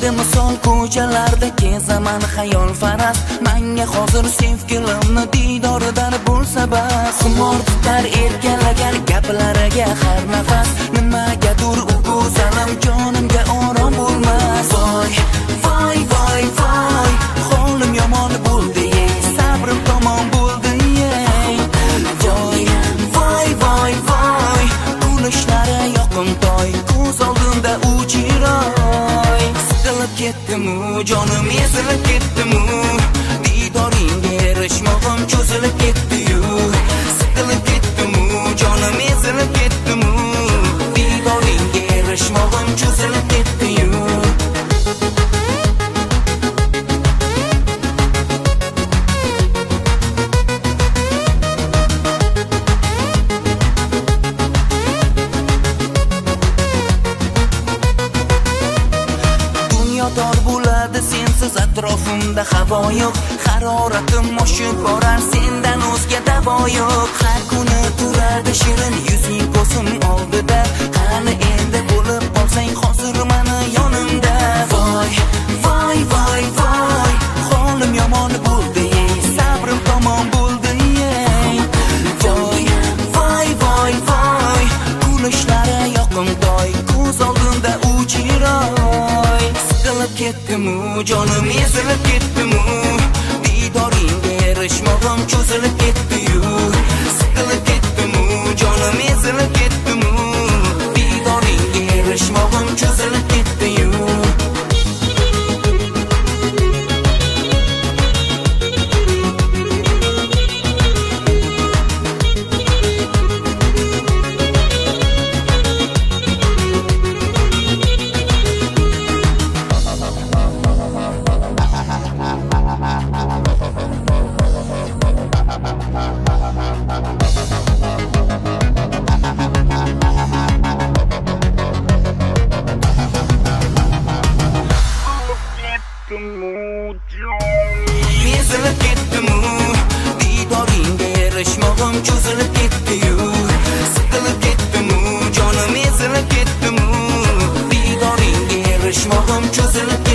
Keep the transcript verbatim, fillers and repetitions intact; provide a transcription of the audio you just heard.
Senga misol ko'chalarda kezaman xayol faraz. Menga hozir sevgilimni didoridan bo'lsa bas. Xumor tutar erkalagan gaplariga har nafas. Nimagadur u go'zalim jonimga orom bo'lmas. Voy, voy, voy, voy, holim yomon bo'ldi, sabrim tamom bo'ldi. Voy, voy, voy, voy, kulishlari yoqimtoy, ko'z oldimda u chiroy. Siqilib ketdimu, jonim ezilib ketdimu, didoringga erishmog'im cho'zilib ketdi-yu. Siqilib ketdimu, jonim ezilib ketdimu, didoringga erishmog'im cho'zilib ketdi-yu. Tor bo'ladi sensiz atrofimda havo yo'q. Haroratim oshib borar, sendan o'zga davo yo'q. Har kuni turadi shirin yuzing ko'zim oldida. Qani endi bo'lib qolsang hozir meni yonimda. Voy, voy, voy, voy, holim yomon bo'ldi, sabrim tamom bo'ldi. Voy, voy, voy, voy, kulishlari yoqimtoy, ko'z oldimda u chiroy. Siqilib ketdimu, jonim ezilib ketdimu, didoringga erishmog'im cho'zilib ketdi-yu. Siqilib ketdimu, jonim ezilib ketdimu, didoringga erishmog'im cho'zilib ketdi-yu. Ezilib ketdimu, didoringga erishmog'im cho'zilib ketdi-yu. Siqilib ketdimu, jonim ezilib ketdimu, didoringga erishmog'im cho'zilib